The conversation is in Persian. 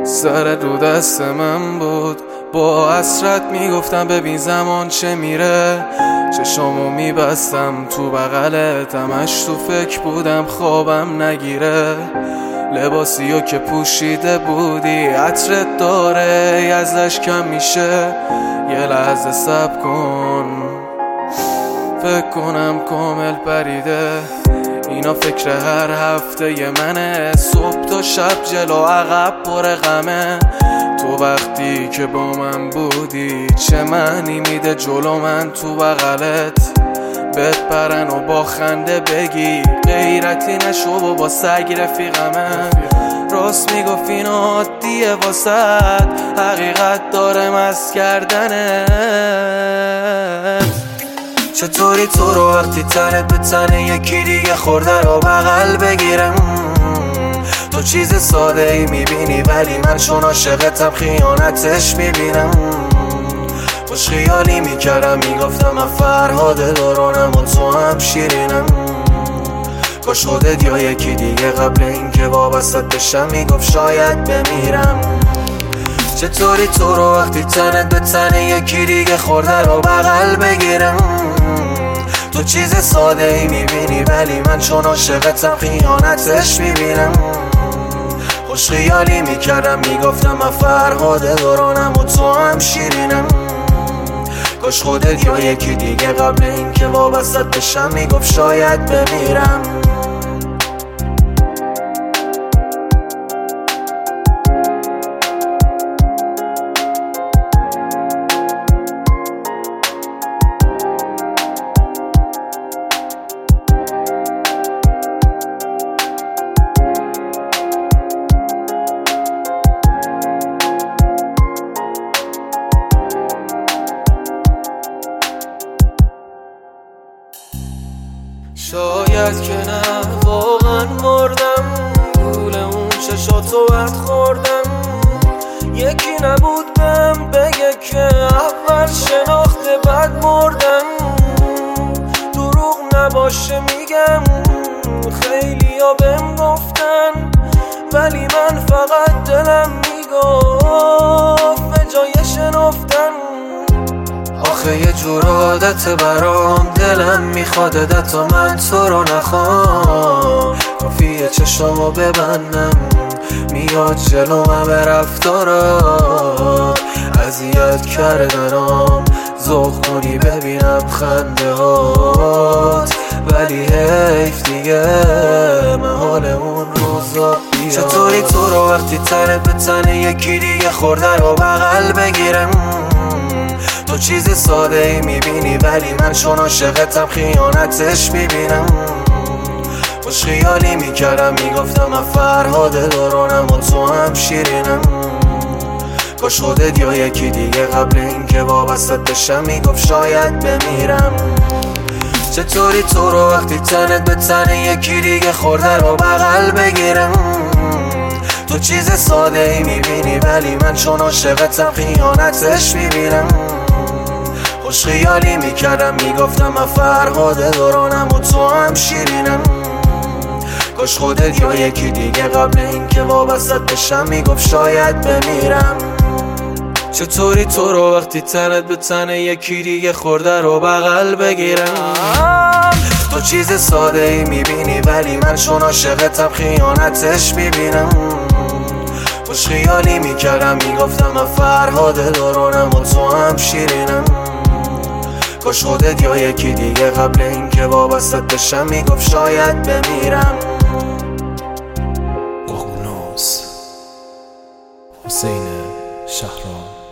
سر رو دست من بود، با حسرت میگفتم ببین زمان چه میره. چشامو میبستم تو بغلت، همش تو فکر بودم خوابم نگیره. لباسیو که پوشیده بودی عطرت داره ازش کم میشه. یه لحظه صبر کن، فکر کنم کامل پریده. اینا فکر هر هفته ی منه، صبح تا شب جلو عقب پر غمه. تو وقتی که با من بودی چه معنی میده جلو من تو بغلت؟ بهت پرن و با خنده بگی غیرتی نشو و با سگ رفیقمه. راست میگفت این عادیه واسد، حقیقت داره مست کردنت. چطوری تو رو وقتی تنت به تن یکی دیگه خورده رو بغل بگیرم؟ تو چیز ساده ای میبینی ولی من چون عاشقتم خیانتش میبینم. خوش خیالی میکردم میگفتم من فرهاد دارانم و تو هم شیرینم. کاش خودت یا یکی دیگه قبل اینکه وابستت بشم میگفت شاید بمیرم. چطوری تو رو وقتی تنت به تن یکی دیگه خورده رو بغل بگیرم؟ تو چیز ساده ای میبینی ولی من چون عاشقتم خیانتش میبینم. خوش خیالی میکردم میگفتم من فرهاد دارانم و تو هم شیرینم. کاش خودت یا یکی دیگه قبل اینکه وابستت بشم میگفت شاید بمیرم. شاید که نه واقعا مردم، گول اون چشاتو بد خوردم. یکی نبود بهم بگه که اول شناخته بعد مردم. دروغ نباشه میگم خیلیا بهم گفتن، ولی من فقط دلم میگفت به جای شنفتن. آخه یه جور عادت برام، دلم میخواد تا من تو رو نخوام. کافیه چشمو ببندم میاد جلو همه رفتارات. اذیت کردنام ذوق کنی ببینم خنده هات، ولی حیف دیگه من حال اون روزا بیاد. چطوری تو رو وقتی تنت به تن یکی دیگه خورده رو بغل بگیرم؟ تو چیز ساده ای میبینی ولی من چون عاشقتم خیانتش میبینم. خوش خیالی میکردم میگفتم من فرهاد دارانم و تو هم شیرینم. کاش خودت یا یکی دیگه قبل اینکه وابستت بشم میگفت شاید بمیرم. چطوری تو رو وقتی تنت به تن یکی دیگه خورده رو بغل بگیرم؟ تو چیز ساده ای میبینی ولی من چون عاشقتم خیانتش میبینم. خوش خیالی میکردم میگفتم من فرهاد دارانم و تو هم شیرینم. کاش خودت یا یکی دیگه قبل اینکه وابستت بشم میگفت شاید بمیرم. چطوری تو رو وقتی تنت به تن یکی دیگه خورده رو بغل بگیرم؟ تو چیز ساده ای میبینی ولی من چون عاشقتم خیانتش میبینم. خوش خیالی میکردم میگفتم من فرهاد دارانم و تو هم شیرینم. کاش خودت یا یکی دیگه قبل اینکه وابستت بشم میگفت شاید بمیرم. ققنوس حسین شهرام